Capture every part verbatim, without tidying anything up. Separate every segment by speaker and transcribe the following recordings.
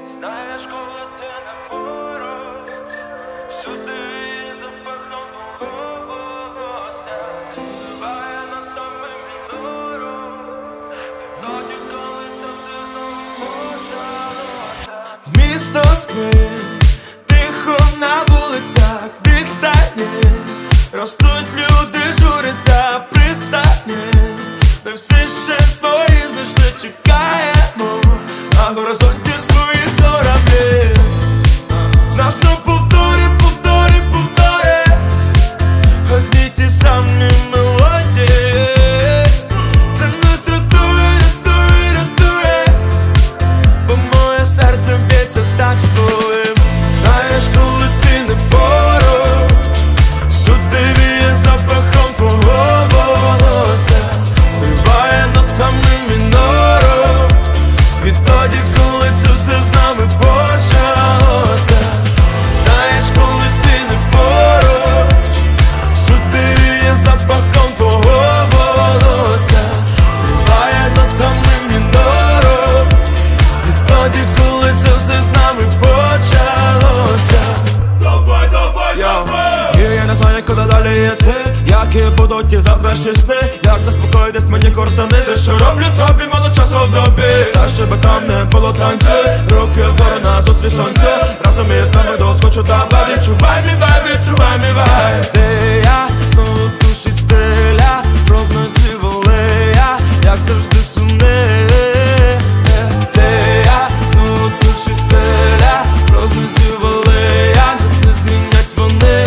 Speaker 1: Знаєш, коли ти не поруч, всюди запахом твого волосся спливає над нами мінору. Відтоді, коли це все знову почалося.
Speaker 2: Місто спить, тихо на вулицях, відстані ростуть люди, журяться пристані. Ми всі ще свої знайшли, чекаємо на горизонті свої кораблі. Нас не повторі, повторі, повторі одні ті самі мелодії. Це нас рятує, рятує, рятує, бо моє серце б'ється так з твоїм. Знаєш, коли ти не поруч, сюди віє запахом твого волосся, співає нотами мінору. Відтоді, коли це все з нами почалося. Знаєш, коли ти не поруч, сюди віє запахом твого волосся, співає нотами мінору. Відтоді, коли це все з нами почалося.
Speaker 1: Давай, давай, давай!
Speaker 2: І я не знаю, куди далі йти, які будуть ті завтрашні сни, як заспокоїтись мені курсани. Все, що роблю тобі, мало часу в добі, та щоб там не було танцю. Руки вгору назустріч сонцю, разом із нами до схочу тебе. Відчувай мій вайб, відчувай мій вайб. Ти і я, знову душить стиля, прогнозів алея, як завжди сумне. Ти і я, знову душить стиля, прогнозів алея, нас не змінять вони.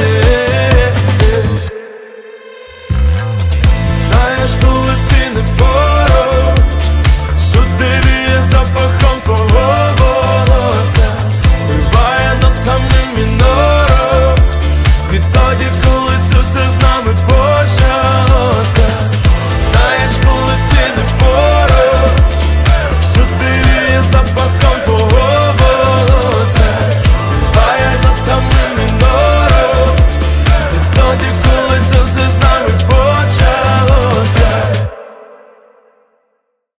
Speaker 2: Знаєш, коли ти не поруч, сюди віє запахом твого волосся, співає нотами мінору. Відтоді, коли це все з нами